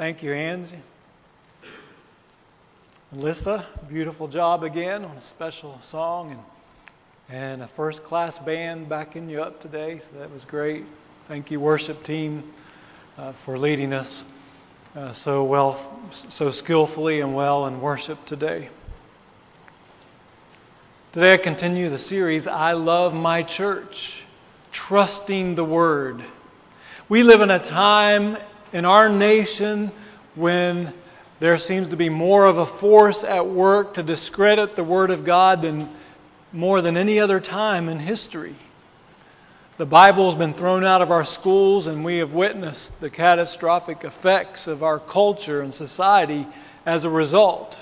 Thank you, Angie. Alyssa, beautiful job again on a special song and a first-class band backing you up today, so that was great. Thank you, worship team, for leading us so skillfully and well in worship today. Today I continue the series, I Love My Church, Trusting the Word. We live in a time in our nation when there seems to be more of a force at work to discredit the Word of God than more than any other time in history. The Bible has been thrown out of our schools, and we have witnessed the catastrophic effects of our culture and society as a result.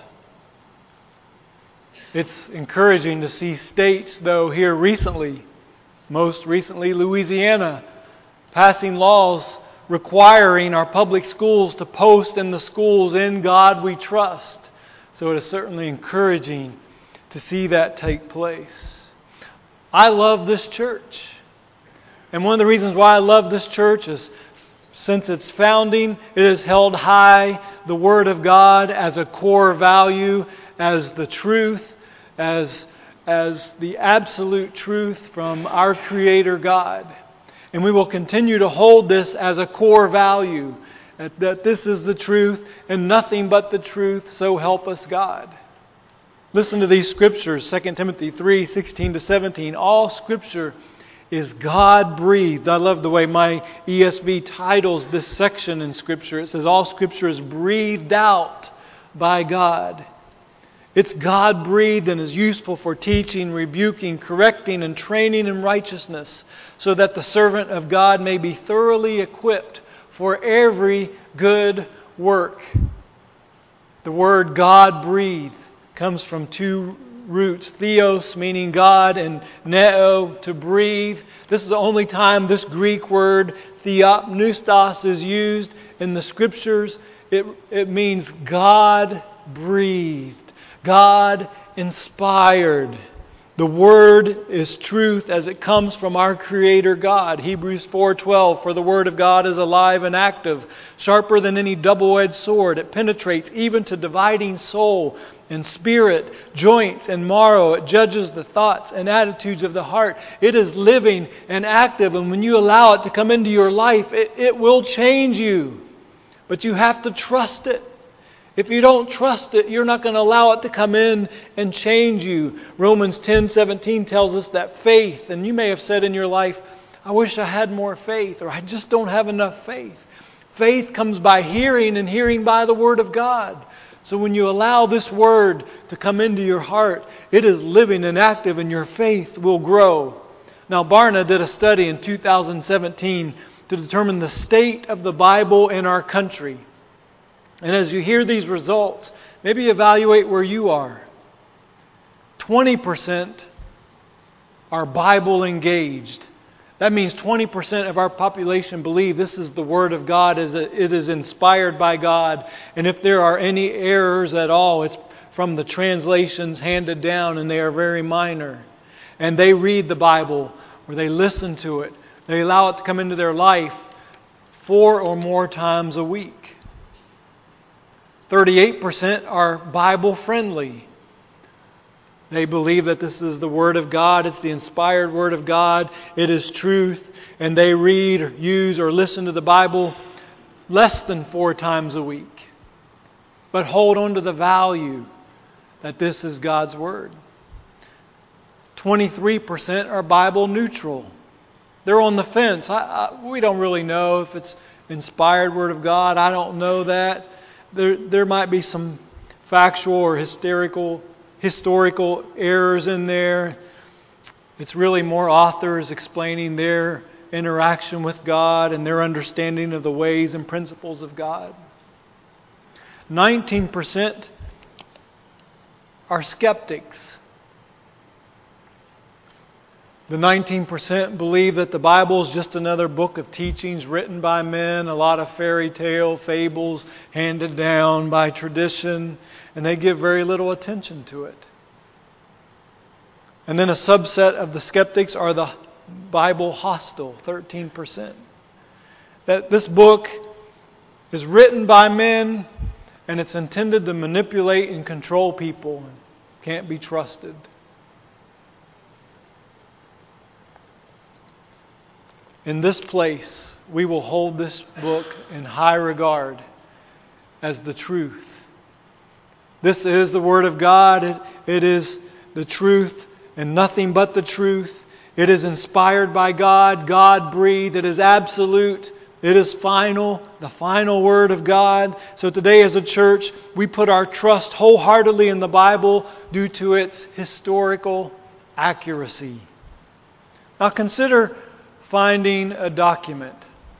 It's encouraging to see states, though, here recently, most recently Louisiana, passing laws requiring our public schools to post in the schools, "In God We Trust." So it is certainly encouraging to see that take place. I love this church. And one of the reasons why I love this church is since its founding, it has held high the Word of God as a core value, as the truth, as the absolute truth from our Creator God. And we will continue to hold this as a core value, that this is the truth and nothing but the truth, so help us God. Listen to these scriptures, 2 Timothy 3:16-17. All Scripture is God-breathed. I love the way my ESV titles this section in Scripture. It says all Scripture is breathed out by God. It's God-breathed and is useful for teaching, rebuking, correcting, and training in righteousness, so that the servant of God may be thoroughly equipped for every good work. The word God-breathed comes from two roots, theos, meaning God, and neo, to breathe. This is the only time this Greek word theopneustos is used in the Scriptures. It means God-breathed. God inspired. The Word is truth as it comes from our Creator God. Hebrews 4:12, for the Word of God is alive and active, sharper than any double-edged sword. It penetrates even to dividing soul and spirit, joints and marrow. It judges the thoughts and attitudes of the heart. It is living and active, and when you allow it to come into your life, it will change you. But you have to trust it. If you don't trust it, you're not going to allow it to come in and change you. Romans 10:17 tells us that faith, and you may have said in your life, I wish I had more faith, or I just don't have enough faith. Faith comes by hearing, and hearing by the Word of God. So when you allow this Word to come into your heart, it is living and active, and your faith will grow. Now, Barna did a study in 2017 to determine the state of the Bible in our country. And as you hear these results, maybe evaluate where you are. 20% are Bible engaged. That means 20% of our population believe this is the Word of God, it is inspired by God. And if there are any errors at all, it's from the translations handed down, and they are very minor. And they read the Bible, or they listen to it. They allow it to come into their life 4 or more times a week. 38% are Bible-friendly. They believe that this is the Word of God. It's the inspired Word of God. It is truth. And they read, or use, or listen to the Bible less than 4 times a week. But hold on to the value that this is God's Word. 23% are Bible neutral. They're on the fence. We don't really know if it's inspired Word of God. I don't know that. There might be some factual or historical errors in there. It's really more authors explaining their interaction with God and their understanding of the ways and principles of God. 19% are skeptics. The 19% believe that the Bible is just another book of teachings written by men, a lot of fairy tale fables handed down by tradition, and they give very little attention to it. And then a subset of the skeptics are the Bible hostile, 13%. That this book is written by men, and it's intended to manipulate and control people. Can't be trusted. In this place, we will hold this book in high regard as the truth. This is the Word of God. It is the truth and nothing but the truth. It is inspired by God, God-breathed. It is absolute. It is final, the final Word of God. So today as a church, we put our trust wholeheartedly in the Bible due to its historical accuracy. Now consider finding a document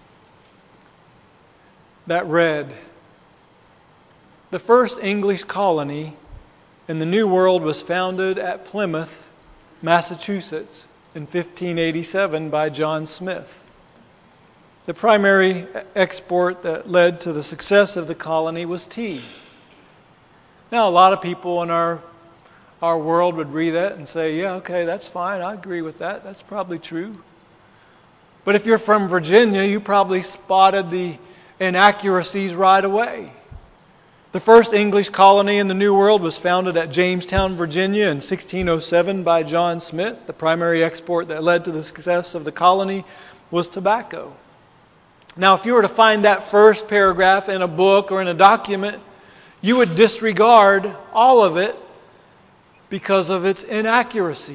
that read, "The first English colony in the New World was founded at Plymouth, Massachusetts in 1587 by John Smith. The primary export that led to the success of the colony was tea." Now, a lot of people in our world would read that and say, yeah, okay, that's fine. I agree with that. That's probably true. But if you're from Virginia, you probably spotted the inaccuracies right away. The first English colony in the New World was founded at Jamestown, Virginia in 1607 by John Smith. The primary export that led to the success of the colony was tobacco. Now, if you were to find that first paragraph in a book or in a document, you would disregard all of it because of its inaccuracy.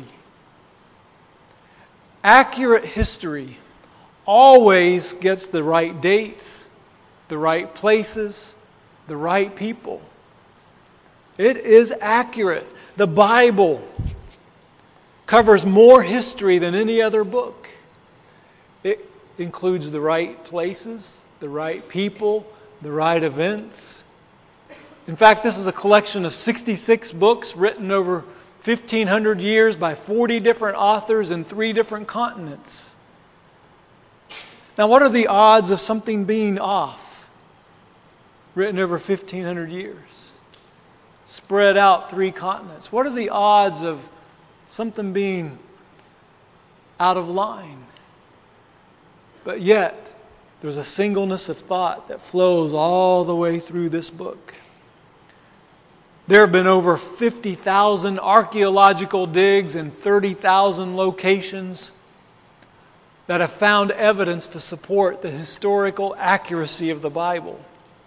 Accurate history always gets the right dates, the right places, the right people. It is accurate. The Bible covers more history than any other book. It includes the right places, the right people, the right events. In fact, this is a collection of 66 books written over 1,500 years by 40 different authors in 3 different continents. Now, what are the odds of something being off? Written over 1,500 years. Spread out 3 continents. What are the odds of something being out of line? But yet, there's a singleness of thought that flows all the way through this book. There have been over 50,000 archaeological digs in 30,000 locations that have found evidence to support the historical accuracy of the Bible.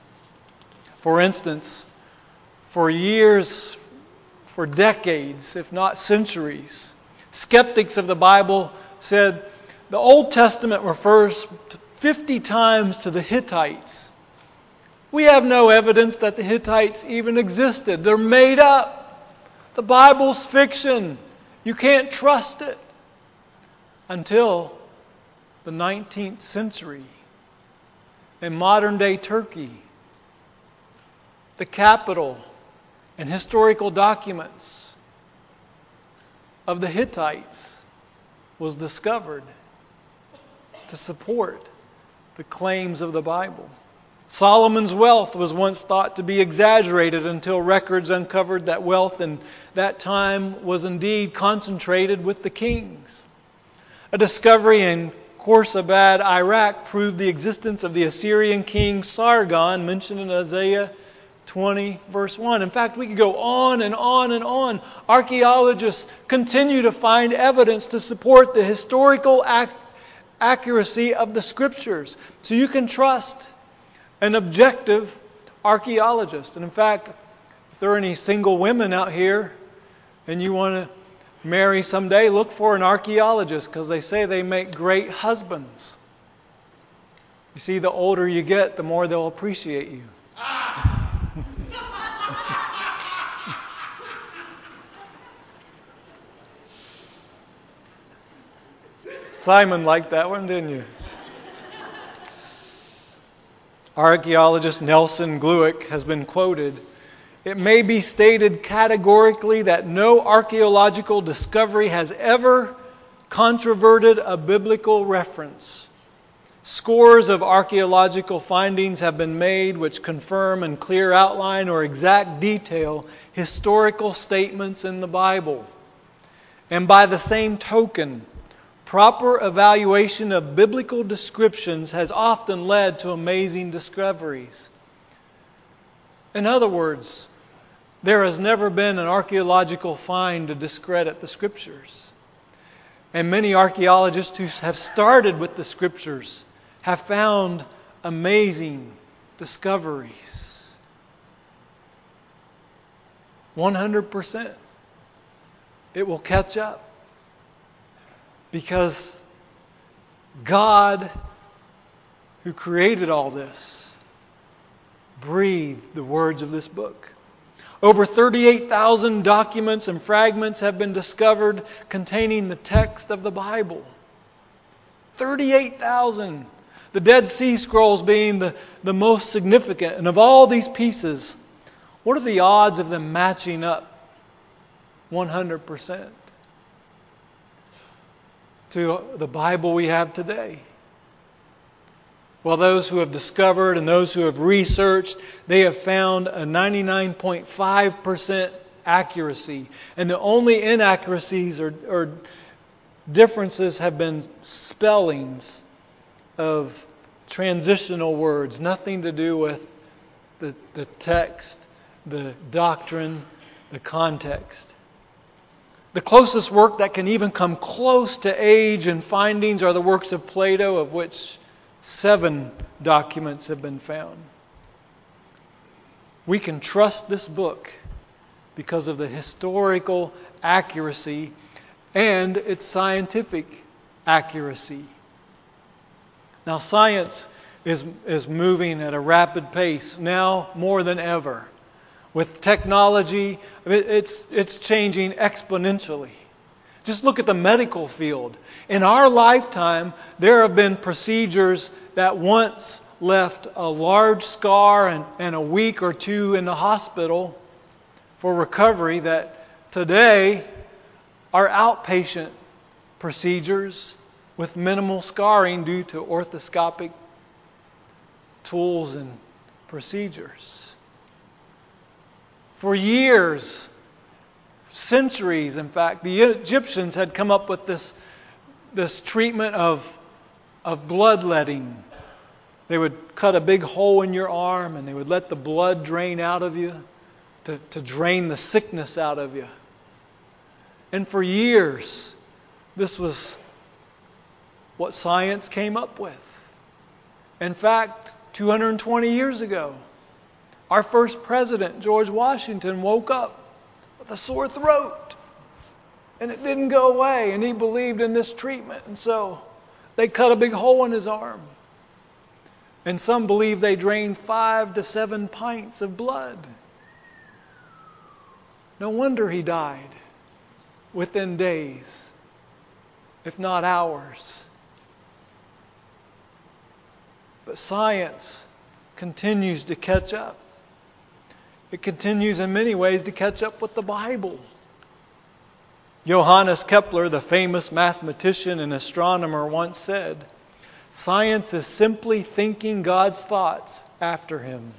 For instance, for years, for decades, if not centuries, skeptics of the Bible said the Old Testament refers 50 times to the Hittites. We have no evidence that the Hittites even existed. They're made up. The Bible's fiction. You can't trust it. Until the 19th century. In modern-day Turkey, the capital and historical documents of the Hittites was discovered to support the claims of the Bible. Solomon's wealth was once thought to be exaggerated until records uncovered that wealth in that time was indeed concentrated with the kings. A discovery in Khorsabad, Iraq, proved the existence of the Assyrian king Sargon, mentioned in Isaiah 20, verse 1. In fact, we could go on and on and on. Archaeologists continue to find evidence to support the historical accuracy of the Scriptures. So you can trust an objective archaeologist. And in fact, if there are any single women out here and you want to marry someday, look for an archaeologist because they say they make great husbands. You see, the older you get, the more they'll appreciate you. Simon liked that one, didn't you? Archaeologist Nelson Glueck has been quoted, "It may be stated categorically that no archaeological discovery has ever controverted a biblical reference. Scores of archaeological findings have been made which confirm in clear outline or exact detail historical statements in the Bible. And by the same token, proper evaluation of biblical descriptions has often led to amazing discoveries. In other words, there has never been an archaeological find to discredit the Scriptures. And many archaeologists who have started with the Scriptures have found amazing discoveries. 100%. It will catch up. Because God, who created all this, breathed the words of this book. Over 38,000 documents and fragments have been discovered containing the text of the Bible. 38,000. The Dead Sea Scrolls being the most significant. And of all these pieces, what are the odds of them matching up 100% to the Bible we have today? Well, those who have discovered and those who have researched, they have found a 99.5% accuracy. And the only inaccuracies or differences have been spellings of transitional words, nothing to do with the text, the doctrine, the context. The closest work that can even come close to age and findings are the works of Plato, of which 7 documents have been found. We can trust this book because of the historical accuracy and its scientific accuracy. Now, science is moving at a rapid pace now more than ever. With technology, it's changing exponentially. Just look at the medical field. In our lifetime, there have been procedures that once left a large scar and a week or two in the hospital for recovery that today are outpatient procedures with minimal scarring due to orthoscopic tools and procedures. For years, centuries, in fact, the Egyptians had come up with this treatment of bloodletting. They would cut a big hole in your arm and they would let the blood drain out of you to drain the sickness out of you. And for years, this was what science came up with. In fact, 220 years ago, our first president, George Washington, woke up with a sore throat. And it didn't go away. And he believed in this treatment. And so they cut a big hole in his arm. And some believe they drained 5 to 7 pints of blood. No wonder he died within days, if not hours. But science continues to catch up. It continues in many ways to catch up with the Bible. Johannes Kepler, the famous mathematician and astronomer, once said, "Science is simply thinking God's thoughts after Him."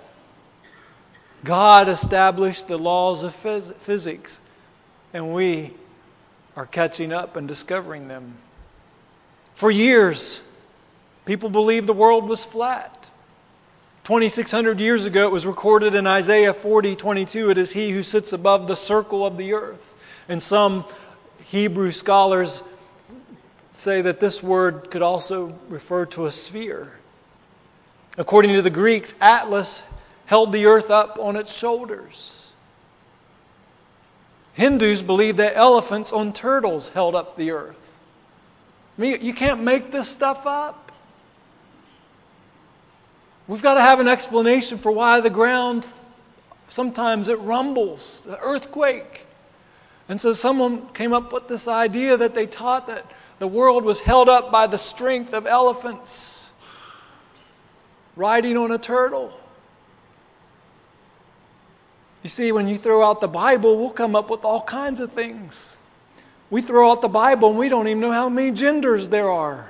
God established the laws of physics, and we are catching up and discovering them. For years, people believed the world was flat. 2,600 years ago, it was recorded in Isaiah 40:22, "It is He who sits above the circle of the earth." And some Hebrew scholars say that this word could also refer to a sphere. According to the Greeks, Atlas held the earth up on its shoulders. Hindus believe that elephants on turtles held up the earth. I mean, you can't make this stuff up. We've got to have an explanation for why the ground, sometimes it rumbles, the earthquake. And so someone came up with this idea that they taught that the world was held up by the strength of elephants riding on a turtle. You see, when you throw out the Bible, we'll come up with all kinds of things. We throw out the Bible and we don't even know how many genders there are.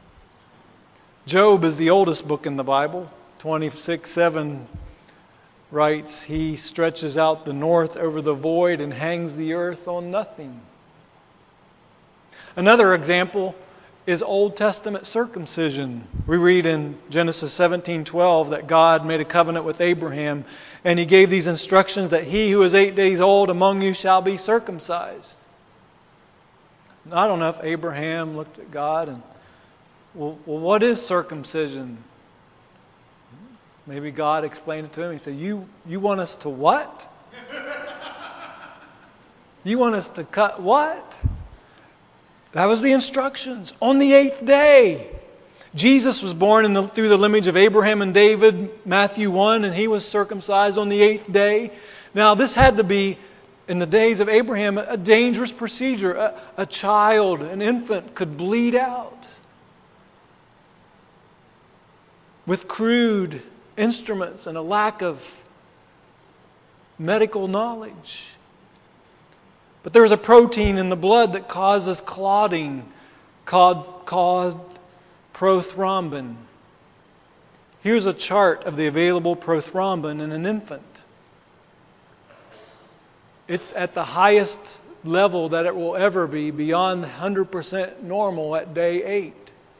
Job is the oldest book in the Bible. 26:7 writes, He stretches out the north over the void and hangs the earth on nothing. Another example is Old Testament circumcision. We read in Genesis 17:12 that God made a covenant with Abraham, and He gave these instructions that he who is 8 days old among you shall be circumcised. I don't know if Abraham looked at God and, well, what is circumcision? Maybe God explained it to him. He said, You want us to what? You want us to cut what? That was the instructions. On the 8th day. Jesus was born through the lineage of Abraham and David, Matthew 1, and He was circumcised on the 8th day. Now, this had to be, in the days of Abraham, a dangerous procedure. A child, an infant, could bleed out with crude instruments and a lack of medical knowledge. But there's a protein in the blood that causes clotting, called prothrombin. Here's a chart of the available prothrombin in an infant. It's at the highest level that it will ever be, beyond 100% normal at day 8.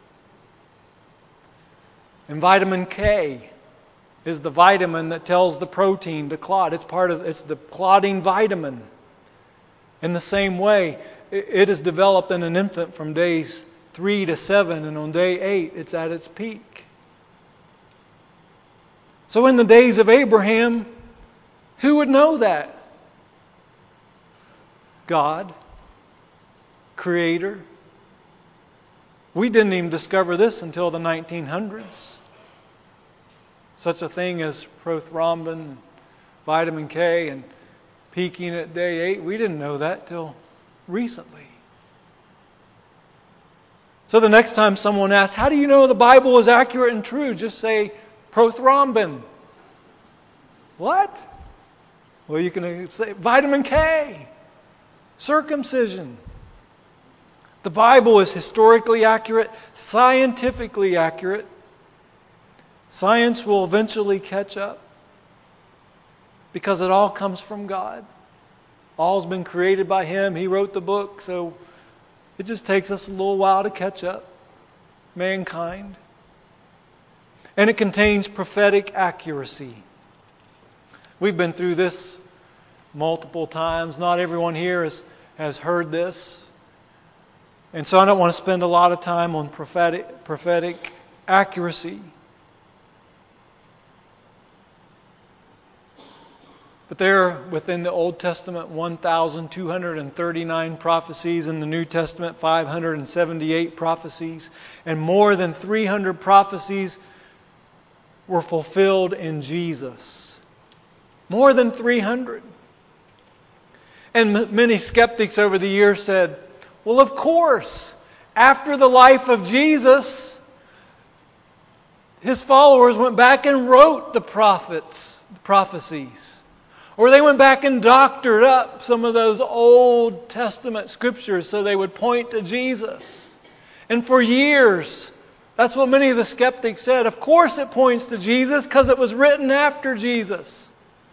And vitamin K is the vitamin that tells the protein to clot. It's the clotting vitamin. In the same way, it is developed in an infant from days 3 to 7, and on day 8, it's at its peak. So in the days of Abraham, who would know that? God, Creator. We didn't even discover this until the 1900s. Such a thing as prothrombin, vitamin K, and peaking at day 8. We didn't know that till recently. So the next time someone asks, how do you know the Bible is accurate and true? Just say, prothrombin. What? Well, you can say vitamin K. Circumcision. The Bible is historically accurate, scientifically accurate. Science will eventually catch up because it all comes from God. All's been created by Him. He wrote the book, so it just takes us a little while to catch up. Mankind. And it contains prophetic accuracy. We've been through this multiple times. Not everyone here has heard this. And so I don't want to spend a lot of time on prophetic accuracy. But there are within the Old Testament 1,239 prophecies, in the New Testament 578 prophecies, and more than 300 prophecies were fulfilled in Jesus. More than 300. And many skeptics over the years said, well, of course, after the life of Jesus, His followers went back and wrote the prophecies. Or they went back and doctored up some of those Old Testament scriptures so they would point to Jesus. And for years, that's what many of the skeptics said. Of course it points to Jesus because it was written after Jesus.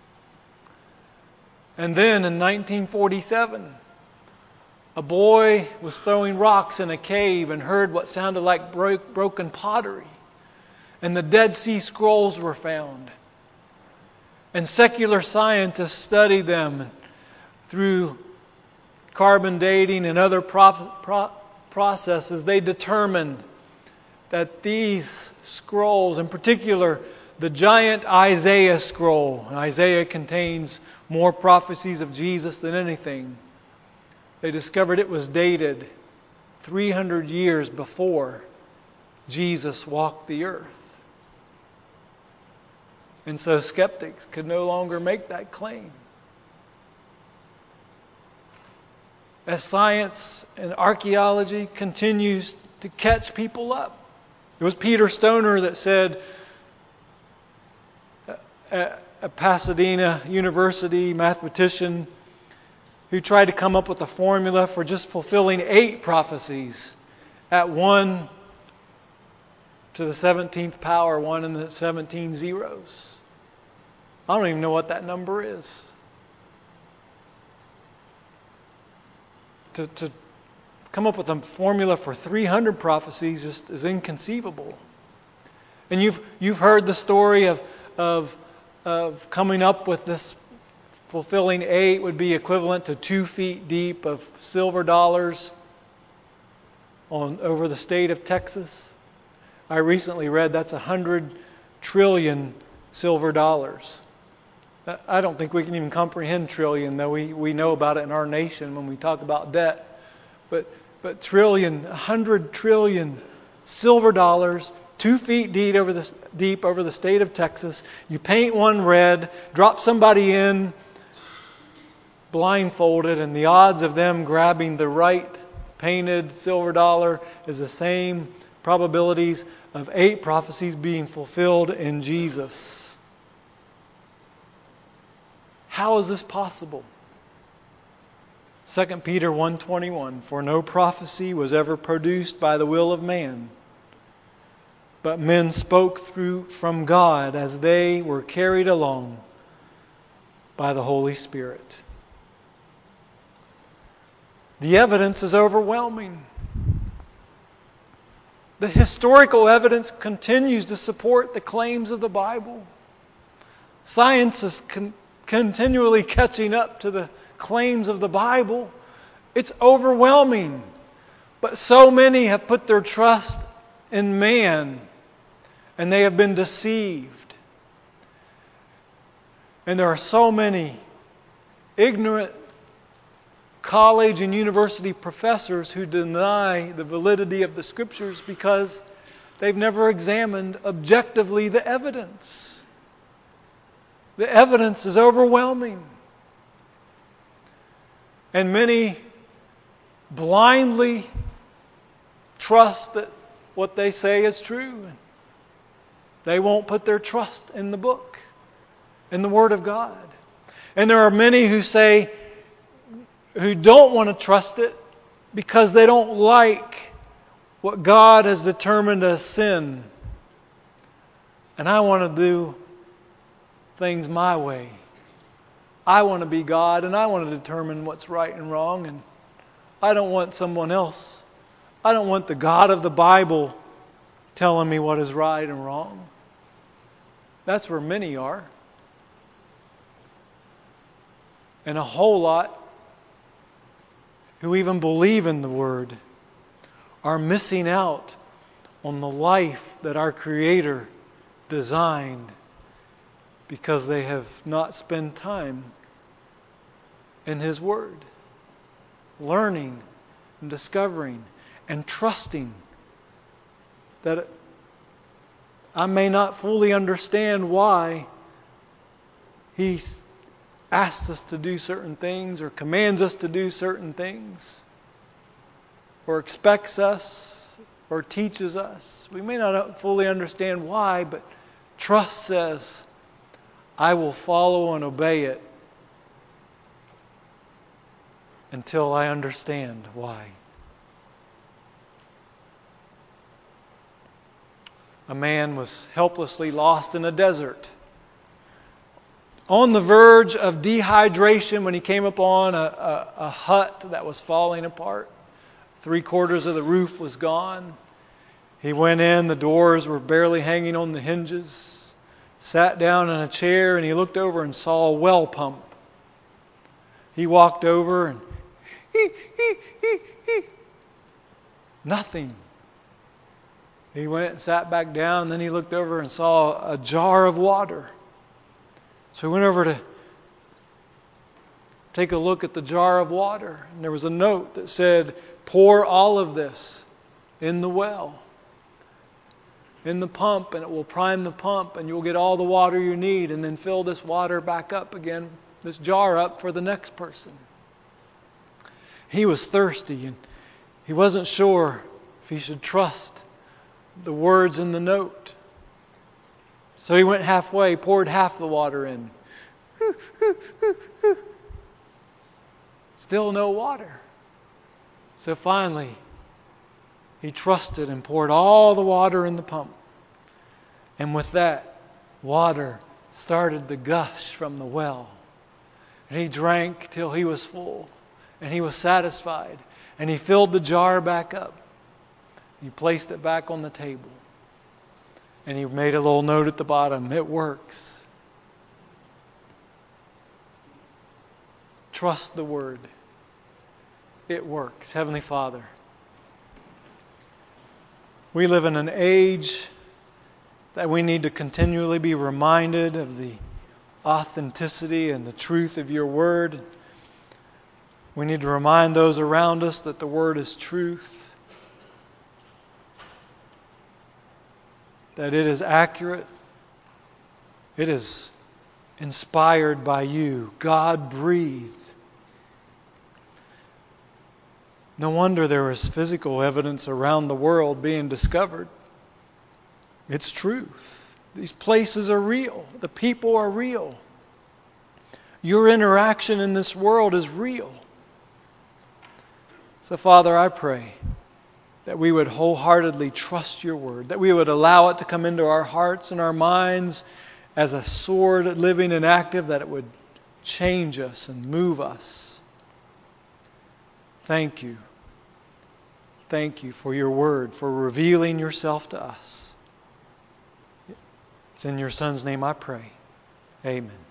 And then in 1947, a boy was throwing rocks in a cave and heard what sounded like broken pottery. And the Dead Sea Scrolls were found. And secular scientists studied them through carbon dating and other processes. They determined that these scrolls, in particular the giant Isaiah scroll, and Isaiah contains more prophecies of Jesus than anything, they discovered it was dated 300 years before Jesus walked the earth. And so skeptics could no longer make that claim. As science and archaeology continues to catch people up. It was Peter Stoner that said at Pasadena University, mathematician, who tried to come up with a formula for just fulfilling 8 prophecies at 1 to the 17th power, 1 in the 17 zeros. I don't even know what that number is. To come up with a formula for 300 prophecies just is inconceivable. And you've heard the story of coming up with this. Fulfilling 8 would be equivalent to 2 feet deep of silver dollars over the state of Texas. I recently read that's 100 trillion silver dollars. I don't think we can even comprehend trillion, though we know about it in our nation when we talk about debt. But trillion, 100 trillion silver dollars, 2 feet deep over the state of Texas. You paint one red, drop somebody in blindfolded, and the odds of them grabbing the right painted silver dollar is the same probabilities of 8 prophecies being fulfilled in Jesus. How is this possible? 2 Peter 1:21, for no prophecy was ever produced by the will of man, but men spoke from God as they were carried along by the Holy Spirit. The evidence is overwhelming. The historical evidence continues to support the claims of the Bible. Science is continually catching up to the claims of the Bible. It's overwhelming. But so many have put their trust in man, and they have been deceived. And there are so many ignorant college and university professors who deny the validity of the Scriptures because they've never examined objectively the evidence. The evidence is overwhelming. And many blindly trust that what they say is true. They won't put their trust in the book, in the Word of God. And there are many who don't want to trust it because they don't like what God has determined as sin. And I want to do things my way. I want to be God, and I want to determine what's right and wrong, and I don't want someone else. I don't want the God of the Bible telling me what is right and wrong. That's where many are. And a whole lot who even believe in the Word are missing out on the life that our Creator designed because they have not spent time in His Word, learning and discovering and trusting that I may not fully understand why He asks us to do certain things or commands us to do certain things or expects us or teaches us. We may not fully understand why, but trust says, I will follow and obey it until I understand why. A man was helplessly lost in a desert, on the verge of dehydration when he came upon a hut that was falling apart. 3/4 of the roof was gone. He went in, the doors were barely hanging on the hinges, sat down in a chair, and he looked over and saw a well pump. He walked over and nothing. He went and sat back down, and then he looked over and saw a jar of water. So he went over to take a look at the jar of water. And there was a note that said, pour all of this in the well, in the pump, and it will prime the pump, and you'll get all the water you need, and then fill this water back up again, this jar up for the next person. He was thirsty, and he wasn't sure if he should trust the words in the note. So he went halfway, poured half the water in. Still no water. So finally, he trusted and poured all the water in the pump. And with that, water started to gush from the well. And he drank till he was full. And he was satisfied. And he filled the jar back up. He placed it back on the table. And he made a little note at the bottom. It works. Trust the Word. It works. Heavenly Father, we live in an age that we need to continually be reminded of the authenticity and the truth of your Word. We need to remind those around us that the Word is truth, that it is accurate, it is inspired by you, God-breathed. No wonder there is physical evidence around the world being discovered. It's truth. These places are real. The people are real. Your interaction in this world is real. So, Father, I pray that we would wholeheartedly trust your word, that we would allow it to come into our hearts and our minds as a sword living and active, that it would change us and move us. Thank you. Thank you for your word, for revealing yourself to us. It's in your Son's name I pray. Amen.